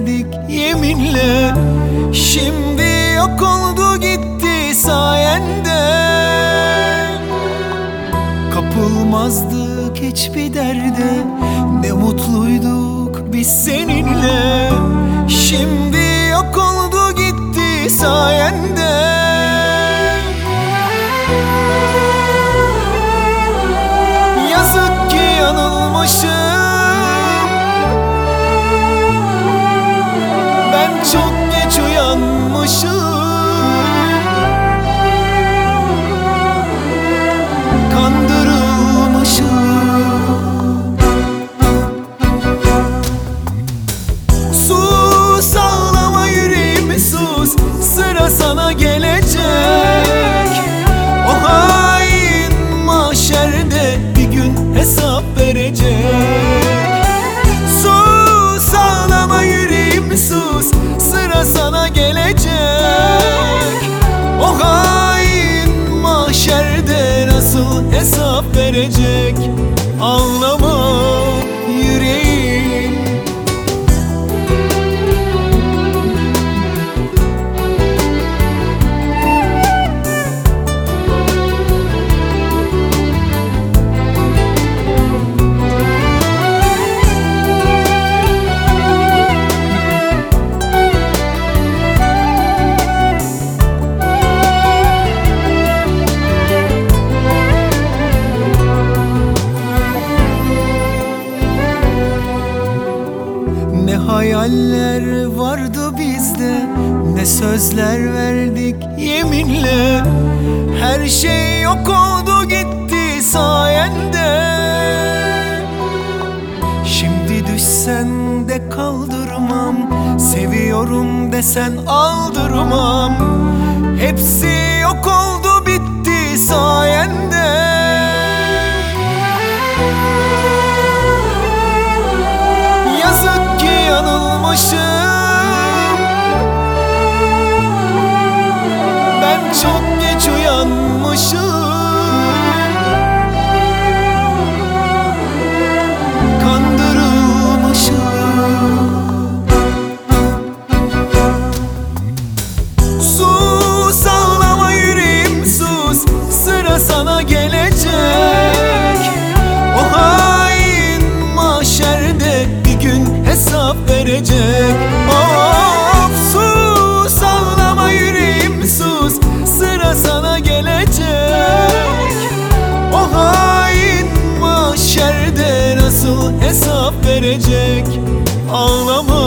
verdik yeminle. Şimdi yok oldu gitti sayende. Kapılmazdık hiçbir derde, ne mutluyduk biz seninle. Şimdi yok oldu gitti sayende. Yazık ki yanılmışım, ben çok geç uyanmışım. Kandırılmışım. Sus ağlama yüreğim sus, sıra sana gelecek. O hain mahşerde bir gün hesap verecek. Sus ağlama yüreğim sus, sıra sana gelecek. O hain mahşerde nasıl hesap verecek? Ağlama yüreğim. Ne hayaller vardı bizde, ne sözler verdik yeminle. Her şey yok oldu gitti sayende. Şimdi düşsen de kaldırmam, seviyorum desen aldırmam. Hepsi yok oldu bitti sayende. Yazık ki yanılmışım, ben çok geç uyanmışım. Kandırılmışım. Sus ağlama yüreğim sus, sıra sana gelecek. O hain mahşerde bir gün hesap verecek. Of sus ağlama yüreğim sus, sıra sana gelecek. O hain mahşerde nasıl hesap verecek? Ağlama